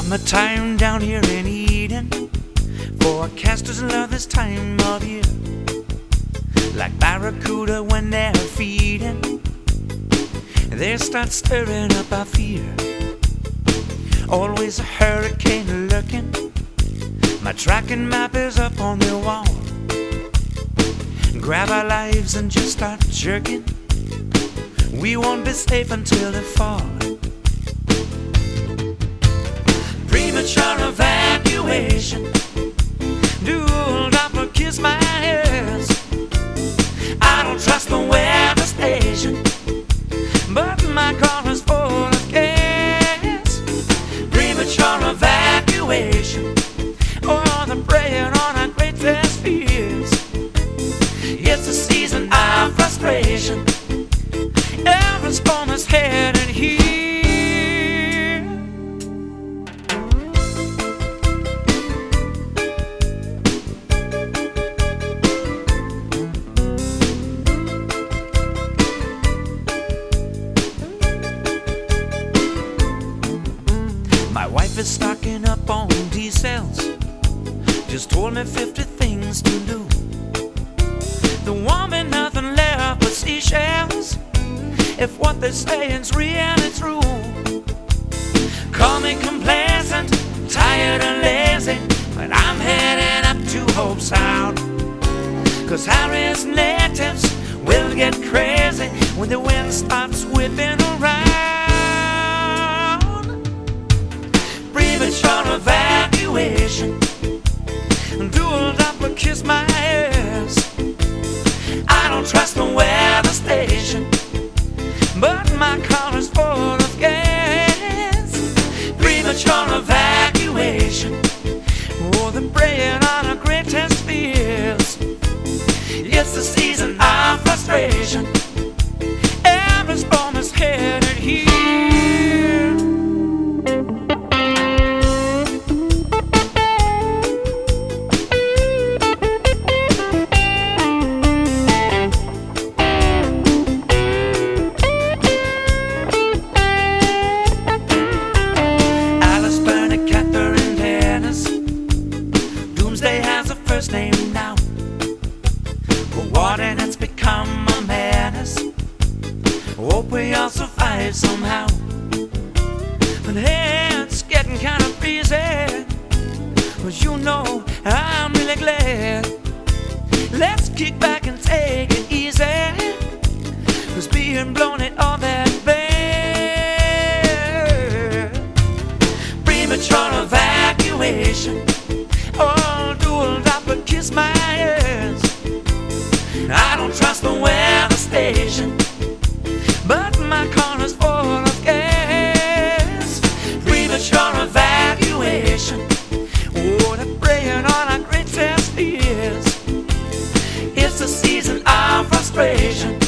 Summertime down here in Eden. Forecasters love this time of year. Like barracuda when they're feeding, they start stirring up our fear. Always a hurricane lurking. My tracking map is up on the wall. Grab our lives and just start jerking. We won't be safe until the fall. Premature evacuation. Dueled up or kiss my ears. I don't trust the weather station, but my car is full of gas. Premature evacuation. Oh, the preying on our greatest fears. It's a season of frustration. Every storm is headed here. My wife is stocking up on D-cells. Just told me 50 things to do. The woman nothing left but seashells. If what they're saying's really true. Call me complacent, tired and lazy, but I'm heading up to Hope Sound. 'Cause Harry's natives will get crazy when the wind starts whipping around. Premature evacuation. Dueled up or kiss my ears. I don't trust the weather station, but my car is full of gas. Premature evacuation. Oh, they're preying on our greatest fears. It's the season of frustration. Every storm is headed here. Doomsday has a first name now. But war and it's become a menace. Hope we all survive somehow. But hey, it's getting kind of breezy. But you know, I'm really glad. Let's kick back and take it easy. 'Cause being blown ain't all that bad. Premature evacuation. Oh, dueled up or kiss my ears. I don't trust the weather station, but my car is full of gas. Premature evacuation. Oh, they're preying on our greatest fears. It's a season of frustration.